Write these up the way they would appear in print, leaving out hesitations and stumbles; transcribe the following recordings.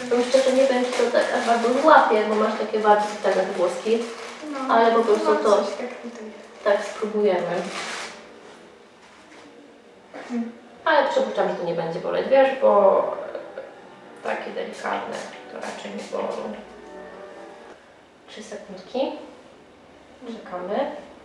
myślę, że nie będzie to tak aż bardzo złapie, bo masz takie bardzo te włoski, No, ale po prostu mam to coś takiego. tak spróbujemy. Ale przypuszczam, że to nie będzie boleć, wiesz, bo takie delikatne to raczej nie bolą. 3 sekundki. Czekamy.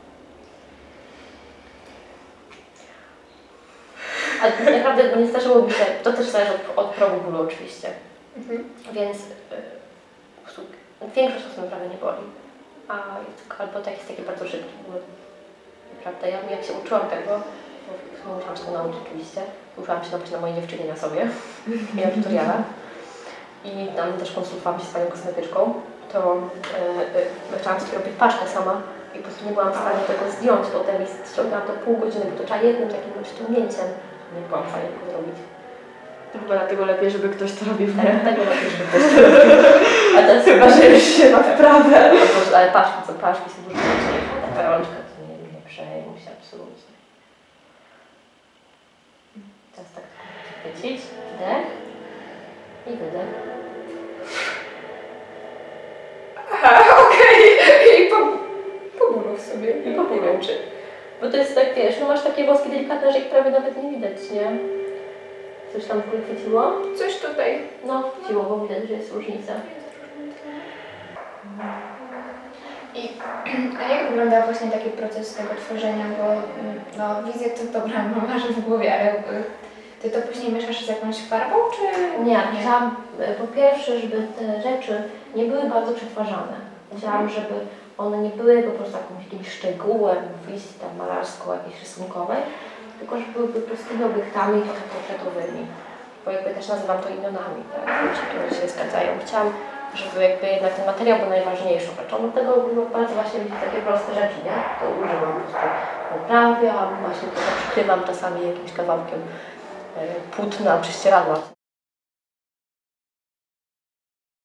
A tak naprawdę nie zdarzyło mi się, to też zależy od progu bólu oczywiście. Więc po prostu większość osób naprawdę nie boli. Albo tak jest taki bardzo szybki ból. Prawda? Ja jak się uczyłam tego, bo musiałam się to nauczyć oczywiście, uczyłam się na mojej dziewczynie na sobie, miałam tutoriala i tam też konsultowałam się z panią kosmetyczką, to chciałam sobie robić paczkę sama i po prostu nie byłam w stanie tego zdjąć potem i ściągałam to pół godziny, bo to trzeba jednym takim ściągnięciem. Nie byłam w stanie tego zrobić. To chyba dlatego lepiej, żeby ktoś to robił. Tego lepiej, żeby ktoś to robił. A teraz Chyba, że już się ma wprawę. Ale paczki są dużo ważniejsze. Ta rączka to nie przejmuj się absolutnie. Teraz tak chwycić, wdech i wydech. Aha, okej. I po bólu sobie. I po bólu. Bo to jest tak, wiesz, no masz takie włoski delikatne, że ich prawie nawet nie widać, nie? Coś tam chwyciło? Coś tutaj. No, chwyciło, bo widać, że jest różnica. A jak wygląda właśnie taki proces tego tworzenia, bo no, wizję to dobra, masz w głowie, ale ty to później mieszasz z jakąś farbą, czy Nie, chciałam po pierwsze, żeby te rzeczy nie były bardzo przetwarzane. Chciałam, żeby one nie były po prostu jakimś szczegółem wizji tam malarsko jakiejś rysunkowej, tylko żeby były po prostu obiektami portretowymi. Bo jakby też nazywam to imionami, tak? Ludzie, którzy się zgadzają. Chciałam, żeby jakby jednak ten materiał był najważniejszą rzeczą. Do tego bardzo właśnie lubię takie proste rzeczy, nie? To używam po prostu naprawiam, właśnie to przykrywam czasami jakimś kawałkiem płótna, prześcieradła.